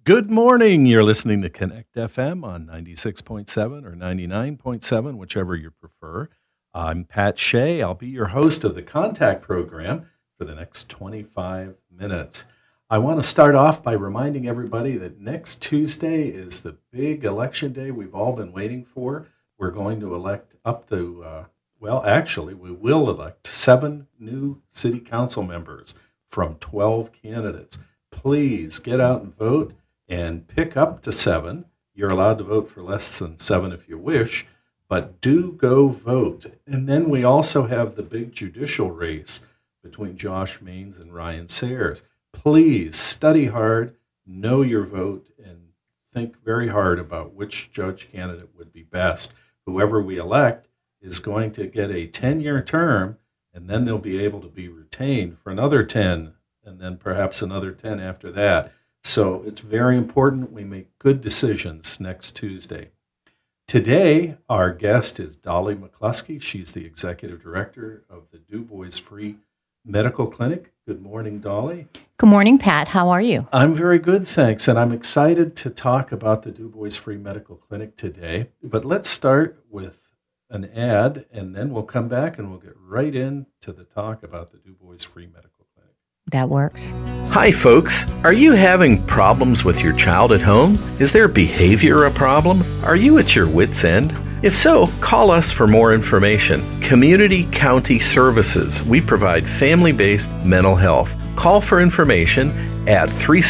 Good morning. You're listening to Connect FM on 96.7 or 99.7, whichever you prefer. I'm Pat Shea. I'll be your host of the Contact program for the next 25 minutes. I want to start off by reminding everybody that next Tuesday is the big election day we've all been waiting for. We're going to elect up to, we will elect 7 new city council members from 12 candidates. Please get out and vote. And pick up to 7. You're allowed to vote for less than 7 if you wish, but do go vote. And then we also have the big judicial race between Josh Maines and Ryan Sayers. Please study hard, know your vote, and think very hard about which judge candidate would be best. Whoever we elect is going to get a 10-year term, and then they'll be able to be retained for another 10, and then perhaps another 10 after that. So it's very important we make good decisions next Tuesday. Today, our guest is Dolly McCluskey. She's the executive director of the Du Bois Free Medical Clinic. Good morning, Dolly. Good morning, Pat. How are you? I'm very good, thanks. And I'm excited to talk about the Du Bois Free Medical Clinic today. But let's start with an ad, and then we'll come back and we'll get right into the talk about the Du Bois Free Medical Clinic. That works. Hi, folks. Are you having problems with your child at home? Is their behavior a problem? Are you at your wit's end? If so, call us for more information. Community County Services. We provide family-based mental health. Call for information at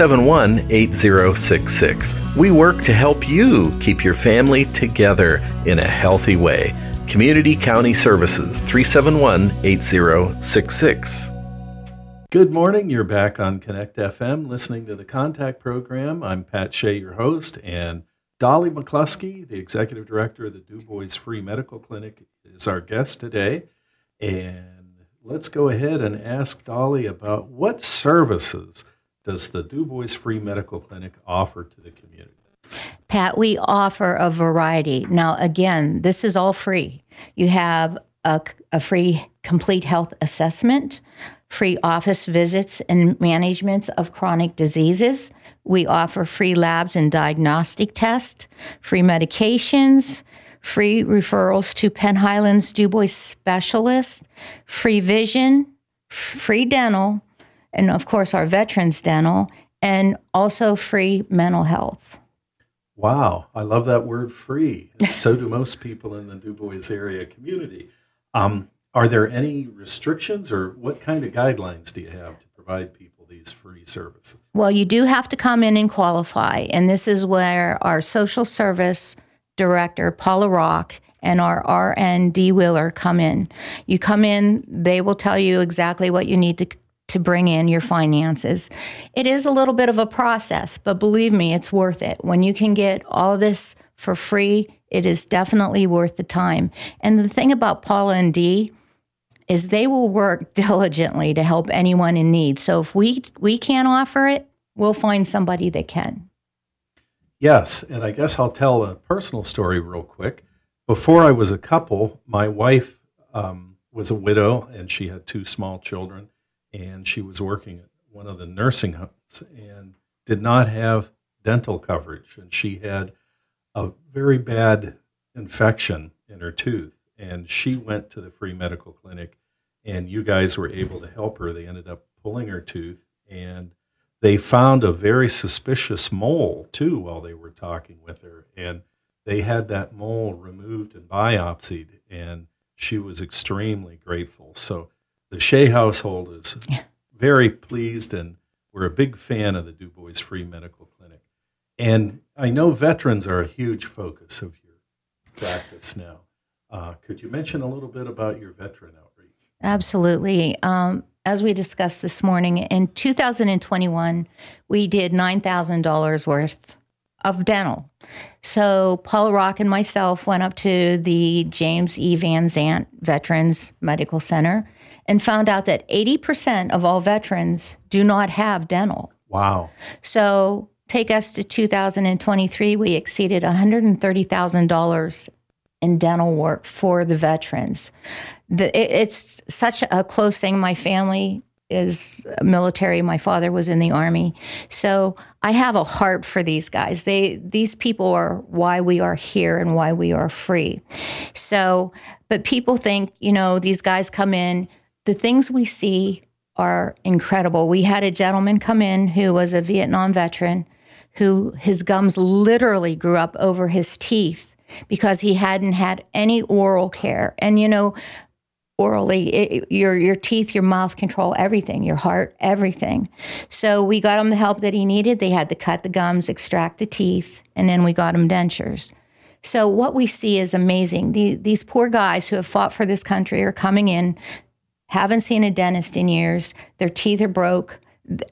371-8066. We work to help you keep your family together in a healthy way. Community County Services, 371-8066. Good morning. You're back on Connect FM listening to the Contact program. I'm Pat Shea, your host, and Dolly McCluskey, the executive director of the Du Bois Free Medical Clinic, is our guest today. And let's go ahead and ask Dolly about what services does the Du Bois Free Medical Clinic offer to the community? Pat, we offer a variety. Now, again, this is all free. You have a free complete health assessment, free office visits and managements of chronic diseases. We offer free labs and diagnostic tests, free medications, free referrals to Penn Highlands Du Bois specialists, free vision, free dental, and of course our veterans dental, and also free mental health. Wow, I love that word free. And so do most people in the Du Bois area community. Are there any restrictions, or what kind of guidelines do you have to provide people these free services? Well, you do have to come in and qualify, and this is where our social service director, Paula Rock, and our RN Dee Wheeler come in. You come in, they will tell you exactly what you need to bring in your finances. It is a little bit of a process, but believe me, it's worth it. When you can get all this for free, it is definitely worth the time. And the thing about Paula and Dee is they will work diligently to help anyone in need. So if we can't offer it, we'll find somebody that can. Yes, and I guess I'll tell a personal story real quick. Before I was a couple, my wife was a widow, and she had 2 small children, and she was working at one of the nursing homes and did not have dental coverage, and she had a very bad infection in her tooth, and she went to the free medical clinic, and you guys were able to help her. They ended up pulling her tooth, and they found a very suspicious mole too while they were talking with her, and they had that mole removed and biopsied, and she was extremely grateful. So the Shea household is very pleased, and we're a big fan of the Du Bois Free Medical Clinic. And I know veterans are a huge focus of your practice now. Could you mention a little bit about your veteran outreach? Absolutely. As we discussed this morning, in 2021, we did $9,000 worth of dental. So Paula Rock and myself went up to the James E. Van Zant Veterans Medical Center and found out that 80% of all veterans do not have dental. Wow. So take us to 2023, we exceeded $130,000 in dental work for the veterans. It's such a close thing. My family is military. My father was in the Army. So I have a heart for these guys. These people are why we are here and why we are free. So, but people think, these guys come in, the things we see are incredible. We had a gentleman come in who was a Vietnam veteran who his gums literally grew up over his teeth because he hadn't had any oral care. And, orally, your teeth, your mouth control everything, your heart, everything. So we got him the help that he needed. They had to cut the gums, extract the teeth, and then we got him dentures. So what we see is amazing. These poor guys who have fought for this country are coming in, haven't seen a dentist in years, their teeth are broke.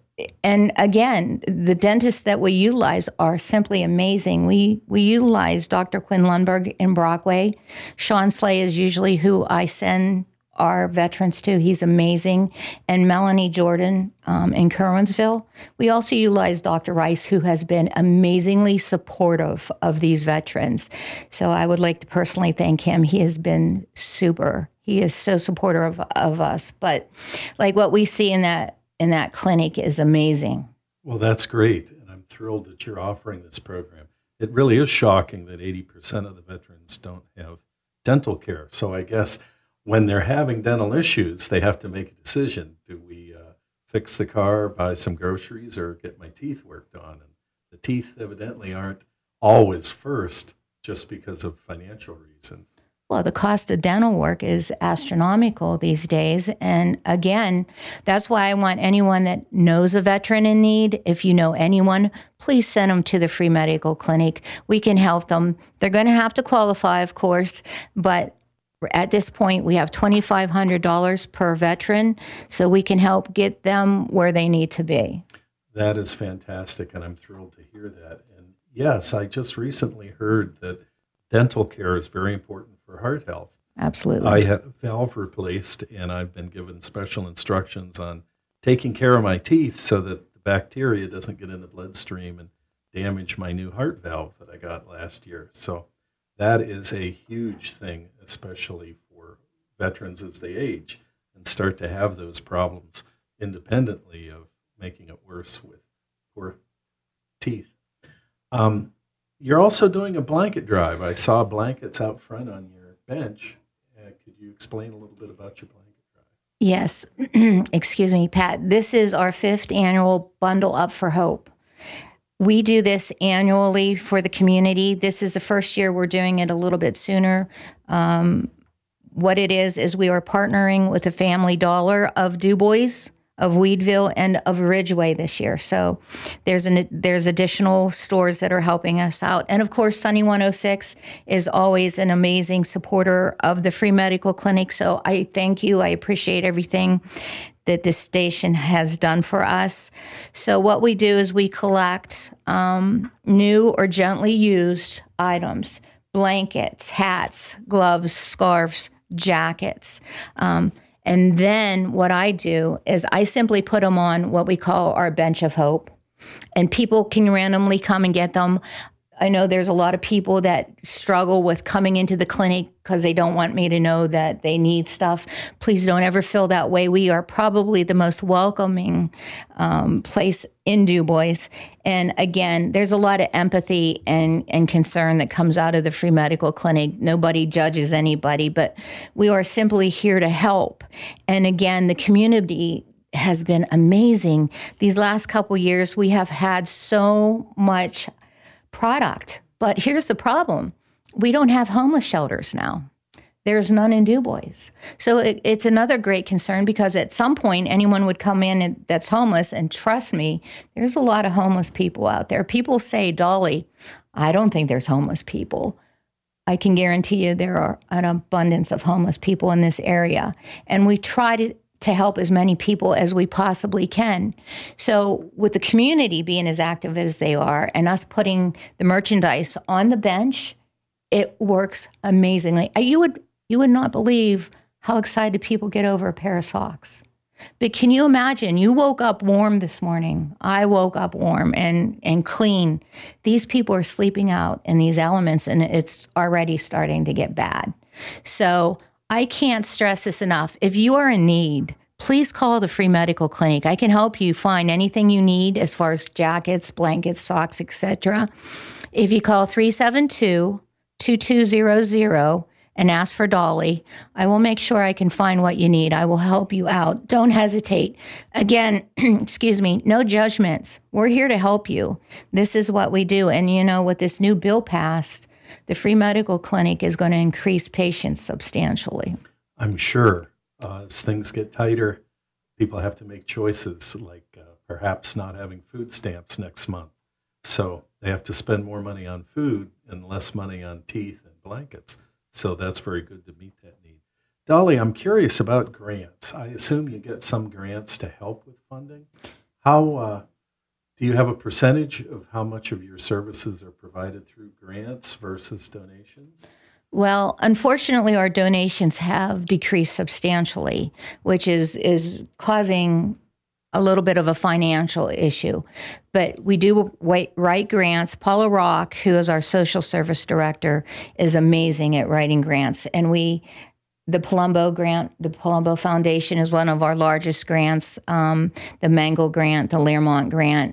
And again, the dentists that we utilize are simply amazing. We utilize Dr. Quinn Lundberg in Brockway. Sean Slay is usually who I send our veterans to. He's amazing. And Melanie Jordan in Kerwinsville. We also utilize Dr. Rice, who has been amazingly supportive of these veterans. So I would like to personally thank him. He has been super. He is so supportive of us. But like what we see in that clinic is amazing. Well, that's great. And I'm thrilled that you're offering this program. It really is shocking that 80% of the veterans don't have dental care. So I guess when they're having dental issues, they have to make a decision. Do we fix the car, buy some groceries, or get my teeth worked on? And the teeth evidently aren't always first just because of financial reasons. Well, the cost of dental work is astronomical these days. And again, that's why I want anyone that knows a veteran in need, if you know anyone, please send them to the free medical clinic. We can help them. They're going to have to qualify, of course, but at this point, we have $2,500 per veteran, so we can help get them where they need to be. That is fantastic, and I'm thrilled to hear that. And yes, I just recently heard that dental care is very important for heart health. Absolutely. I had a valve replaced, and I've been given special instructions on taking care of my teeth so that the bacteria doesn't get in the bloodstream and damage my new heart valve that I got last year. So that is a huge thing, especially for veterans as they age and start to have those problems independently of making it worse with poor teeth. You're also doing a blanket drive. I saw blankets out front on your bench. Could you explain a little bit about your blanket drive? Yes. Excuse me, Pat. This is our 5th annual Bundle Up for Hope. We do this annually for the community. This is the first year we're doing it a little bit sooner. What it is we are partnering with the Family Dollar of DuBois, of Weedville, and of Ridgeway this year. So there's additional stores that are helping us out. And of course, Sunny 106 is always an amazing supporter of the free medical clinic. So I thank you. I appreciate everything that this station has done for us. So what we do is we collect new or gently used items, blankets, hats, gloves, scarves, jackets. And then what I do is I simply put them on what we call our bench of hope. And people can randomly come and get them. I know there's a lot of people that struggle with coming into the clinic because they don't want me to know that they need stuff. Please don't ever feel that way. We are probably the most welcoming place in DuBois. And again, there's a lot of empathy and concern that comes out of the free medical clinic. Nobody judges anybody, but we are simply here to help. And again, the community has been amazing. These last couple years, we have had so much product. But here's the problem. We don't have homeless shelters now. There's none in DuBois. So it's another great concern because at some point anyone would come in that's homeless, and trust me, there's a lot of homeless people out there. People say, Dolly, I don't think there's homeless people. I can guarantee you there are an abundance of homeless people in this area. And we try to help as many people as we possibly can. So with the community being as active as they are and us putting the merchandise on the bench, it works amazingly. You would not believe how excited people get over a pair of socks. But can you imagine, you woke up warm this morning. I woke up warm and clean. These people are sleeping out in these elements, and it's already starting to get bad. So I can't stress this enough. If you are in need, please call the free medical clinic. I can help you find anything you need as far as jackets, blankets, socks, etc. If you call 372-2200 and ask for Dolly, I will make sure I can find what you need. I will help you out. Don't hesitate. Again, excuse me, no judgments. We're here to help you. This is what we do. And with this new bill passed, the free medical clinic is going to increase patients substantially. I'm sure as things get tighter, people have to make choices like perhaps not having food stamps next month. So they have to spend more money on food and less money on teeth and blankets. So that's very good to meet that need. Dolly, I'm curious about grants. I assume you get some grants to help with funding. How do you have a percentage of how much of your services are provided through grants versus donations? Well, unfortunately, our donations have decreased substantially, which is causing a little bit of a financial issue. But we do write grants. Paula Rock, who is our social service director, is amazing at writing grants. And the Palumbo grant, the Palumbo Foundation is one of our largest grants, the Mangle grant, the Learmont grant,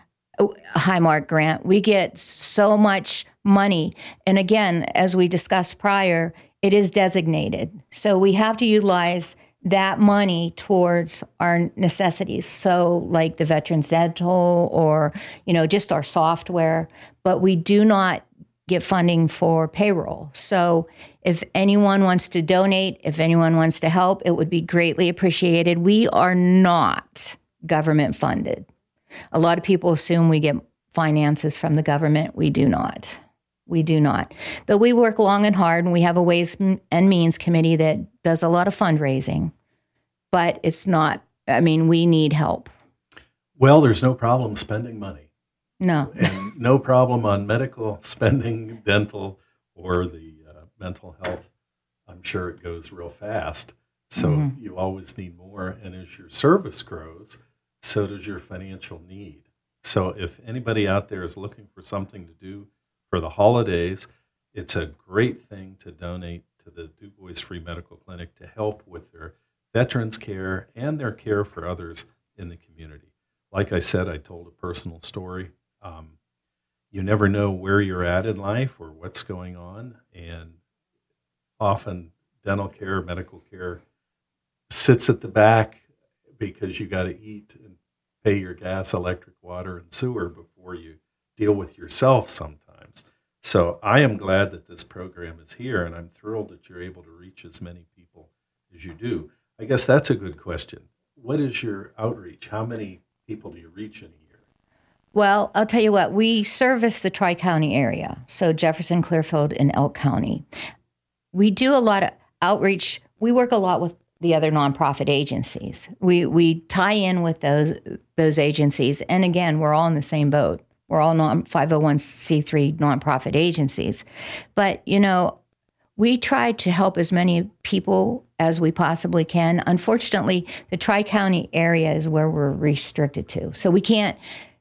Highmark grant. We get so much money. And again, as we discussed prior, it is designated. So we have to utilize that money towards our necessities. So like the Veterans Dental or, just our software, but we do not get funding for payroll. So if anyone wants to donate, if anyone wants to help, it would be greatly appreciated. We are not government funded. A lot of people assume we get finances from the government. We do not. We do not. But we work long and hard, and we have a Ways and Means Committee that does a lot of fundraising. But it's not, we need help. Well, there's no problem spending money. No. And no problem on medical spending, dental, or the mental health. I'm sure it goes real fast. So you always need more. And as your service grows, so does your financial need. So if anybody out there is looking for something to do for the holidays, it's a great thing to donate to the Du Bois Free Medical Clinic to help with their veterans care and their care for others in the community. Like I said, I told a personal story. You never know where you're at in life or what's going on, and often dental care, medical care sits at the back because you got to eat and pay your gas, electric, water, and sewer before you deal with yourself sometimes. So I am glad that this program is here, and I'm thrilled that you're able to reach as many people as you do. I guess that's a good question. What is your outreach? How many people do you reach in a year? Well, I'll tell you what, we service the Tri-County area, so Jefferson, Clearfield, and Elk County. We do a lot of outreach. We work a lot with the other nonprofit agencies. We tie in with those agencies, and again, we're all in the same boat. We're all 501c3 nonprofit agencies. But, we try to help as many people as we possibly can. Unfortunately, the Tri-County area is where we're restricted to. So we can't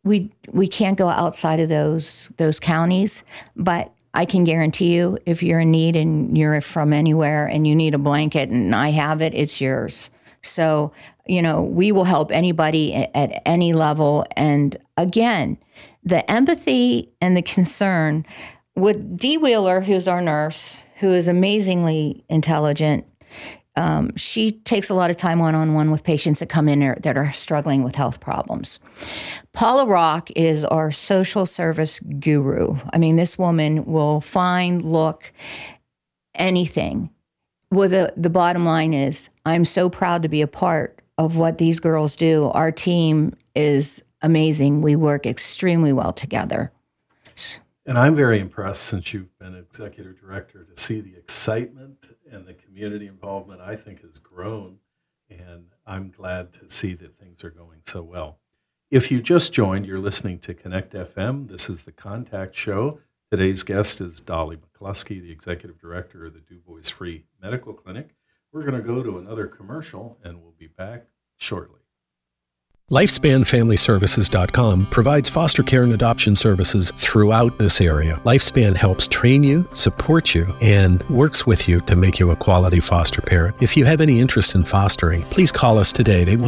go outside of those counties, but I can guarantee you if you're in need and you're from anywhere and you need a blanket and I have it, it's yours. So, we will help anybody at any level. And again, the empathy and the concern with Dee Wheeler, who's our nurse, who is amazingly intelligent. She takes a lot of time one-on-one with patients that come in there that are struggling with health problems. Paula Rock is our social service guru. This woman will find, look, anything. Well, the bottom line is, I'm so proud to be a part of what these girls do. Our team is amazing. We work extremely well together. And I'm very impressed, since you've been executive director, to see the excitement and the community involvement, I think, has grown. And I'm glad to see that things are going so well. If you just joined, you're listening to Connect FM. This is the Contact Show. Today's guest is Dolly McCluskey, the executive director of the Du Bois Free Medical Clinic. We're going to go to another commercial, and we'll be back shortly. LifespanFamilyServices.com provides foster care and adoption services throughout this area. Lifespan helps train you, support you, and works with you to make you a quality foster parent. If you have any interest in fostering, please call us today at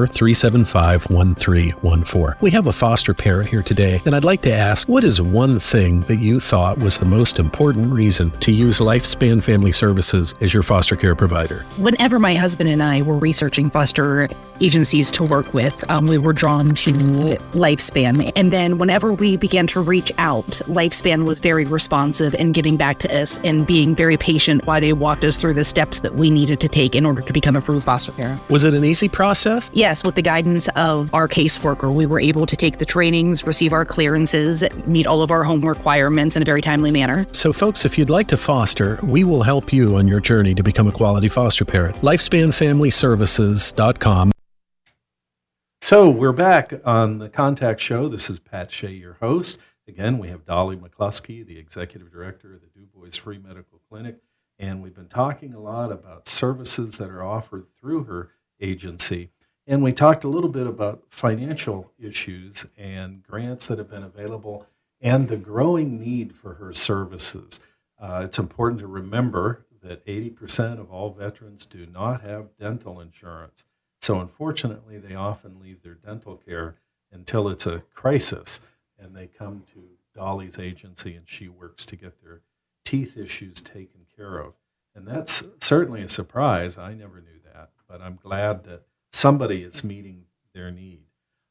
814-375-1314. We have a foster parent here today, and I'd like to ask, what is one thing that you thought was the most important reason to use Lifespan Family Services as your foster care provider? Whenever my husband and I were researching foster agencies to work with, we were drawn to Lifespan. And then whenever we began to reach out, Lifespan was very responsive in getting back to us and being very patient while they walked us through the steps that we needed to take in order to become a approved foster parent. Was it an easy process? Yes, with the guidance of our caseworker, we were able to take the trainings, receive our clearances, meet all of our home requirements in a very timely manner. So folks, if you'd like to foster, we will help you on your journey to become a quality foster parent. LifespanFamilyServices.com. So we're back on the Contact Show. This is Pat Shea, your host. Again, we have Dolly McCluskey, the Executive Director of the Du Bois Free Medical Clinic, and we've been talking a lot about services that are offered through her agency. And we talked a little bit about financial issues and grants that have been available and the growing need for her services. It's important to remember that 80% of all veterans do not have dental insurance. So unfortunately, they often leave their dental care until it's a crisis, and they come to Dolly's agency, and she works to get their teeth issues taken care of. And that's certainly a surprise. I never knew that, but I'm glad that somebody is meeting their need.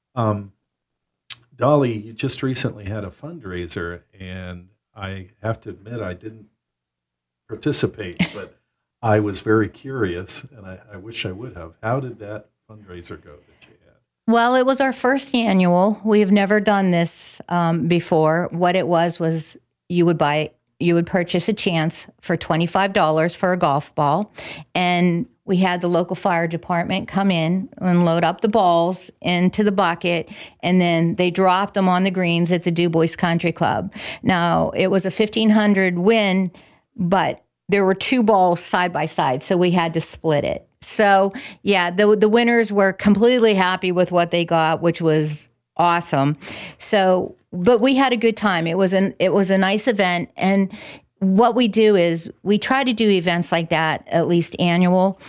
Dolly, you just recently had a fundraiser, and I have to admit I didn't participate, but I was very curious, and I wish I would have. How did that fundraiser go that you had? Well, it was our first annual. We've never done this before. What it was you would purchase a chance for $25 for a golf ball, and we had the local fire department come in and load up the balls into the bucket, and then they dropped them on the greens at the Du Bois Country Club. Now, it was a 1,500 win, but there were two balls side by side, so we had to split it. So, yeah, the winners were completely happy with what they got, which was awesome. So, but we had a good time. It was a nice event, and what we do is we try to do events like that at least annual.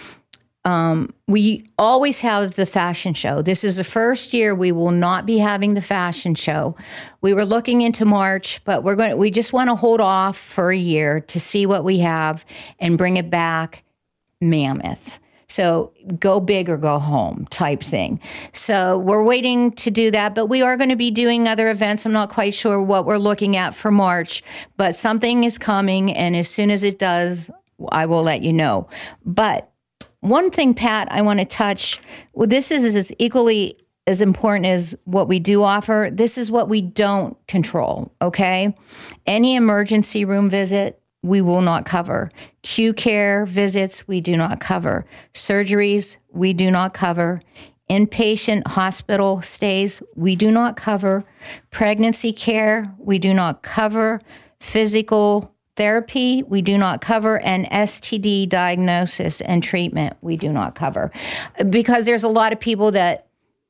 We always have the fashion show. This is the first year we will not be having the fashion show. We were looking into March, but we just want to hold off for a year to see what we have and bring it back mammoth. So go big or go home type thing. So we're waiting to do that, but we are going to be doing other events. I'm not quite sure what we're looking at for March, but something is coming, and as soon as it does, I will let you know. But one thing, Pat, I want to touch, well, this is as equally as important as what we do offer. This is what we don't control, okay? Any emergency room visit, we will not cover. Q care visits, we do not cover. Surgeries, we do not cover. Inpatient hospital stays, we do not cover. Pregnancy care, we do not cover. Physical therapy, we do not cover. And STD diagnosis and treatment, we do not cover. Because there's a lot of people that,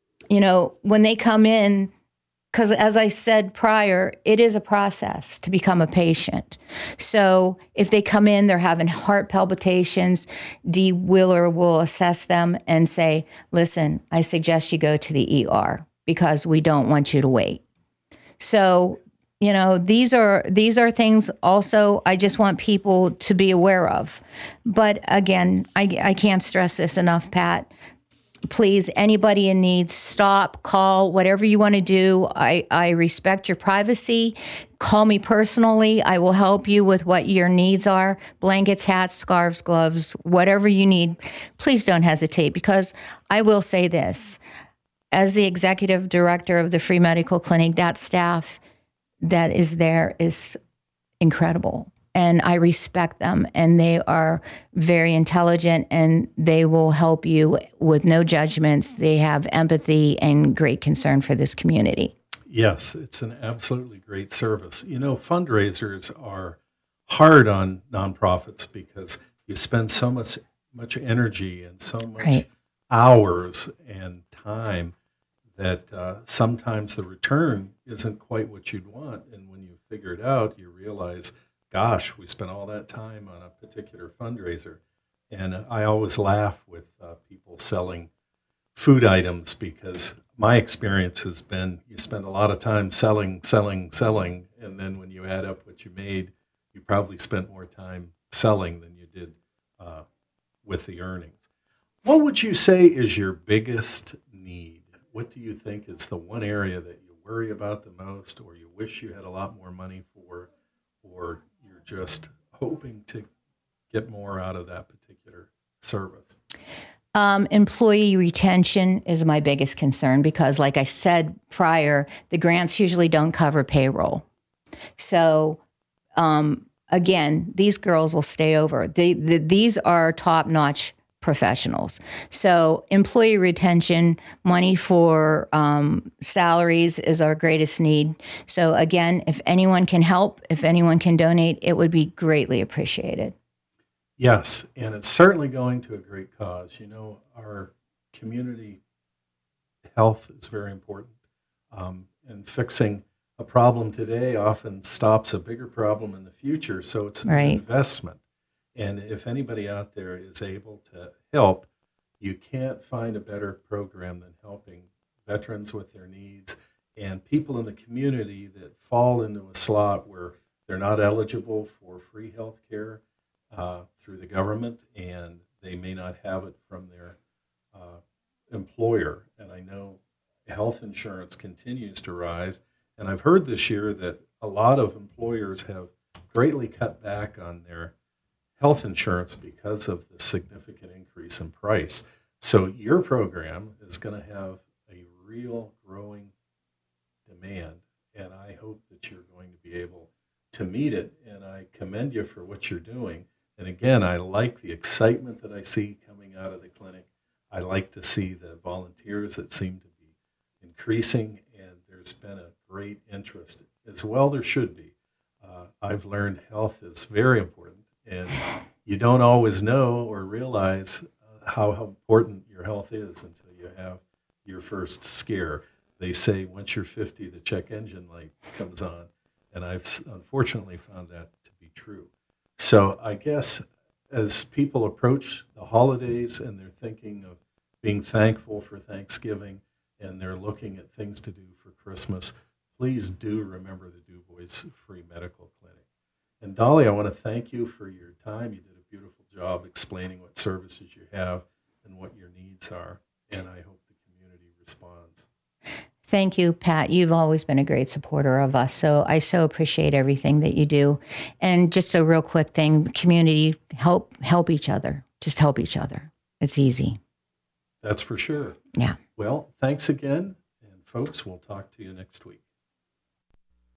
when they come in, because as I said prior, it is a process to become a patient. So if they come in, they're having heart palpitations, Dee Wheeler will assess them and say, listen, I suggest you go to the ER because we don't want you to wait. So, these are things also I just want people to be aware of. But again, I can't stress this enough, Pat. Please, anybody in need, stop, call, whatever you want to do. I respect your privacy. Call me personally. I will help you with what your needs are. Blankets, hats, scarves, gloves, whatever you need. Please don't hesitate, because I will say this. As the executive director of the Free Medical Clinic, that staff that is there is incredible. And I respect them, and they are very intelligent, and they will help you with no judgments. They have empathy and great concern for this community. Yes, it's an absolutely great service. Fundraisers are hard on nonprofits because you spend so much energy and so much hours and time that sometimes the return isn't quite what you'd want. And when you figure it out, you realize, gosh, we spent all that time on a particular fundraiser. And I always laugh with people selling food items, because my experience has been you spend a lot of time selling, and then when you add up what you made, you probably spent more time selling than you did with the earnings. What would you say is your biggest need? What do you think is the one area that you worry about the most, or you wish you had a lot more money for, or you're just hoping to get more out of that particular service? Employee retention is my biggest concern, because like I said prior, the grants usually don't cover payroll. So again, these girls will stay over. These are top-notch professionals. So employee retention, money for salaries is our greatest need. So again, if anyone can help, if anyone can donate, it would be greatly appreciated. Yes, and it's certainly going to a great cause. You know, our community health is very important, and fixing a problem today often stops a bigger problem in the future, so it's an investment. And if anybody out there is able to help, you can't find a better program than helping veterans with their needs and people in the community that fall into a slot where they're not eligible for free health care through the government, and they may not have it from their employer. And I know health insurance continues to rise, and I've heard this year that a lot of employers have greatly cut back on their health insurance because of the significant increase in price. So your program is going to have a real growing demand, and I hope that you're going to be able to meet it, and I commend you for what you're doing. And again, I like the excitement that I see coming out of the clinic. I like to see the volunteers that seem to be increasing, and there's been a great interest as well. There should be. I've learned health is very important, and you don't always know or realize how important your health is until you have your first scare. They say once you're 50, the check engine light comes on, and I've unfortunately found that to be true. So I guess as people approach the holidays and they're thinking of being thankful for Thanksgiving and they're looking at things to do for Christmas, please do remember the Du Bois Free Medical Clinic. And Dolly, I want to thank you for your time. You did a beautiful job explaining what services you have and what your needs are, and I hope the community responds. Thank you, Pat. You've always been a great supporter of us, so I so appreciate everything that you do. And just a real quick thing, community, help each other. Just help each other. It's easy. That's for sure. Yeah. Well, thanks again, and folks, we'll talk to you next week.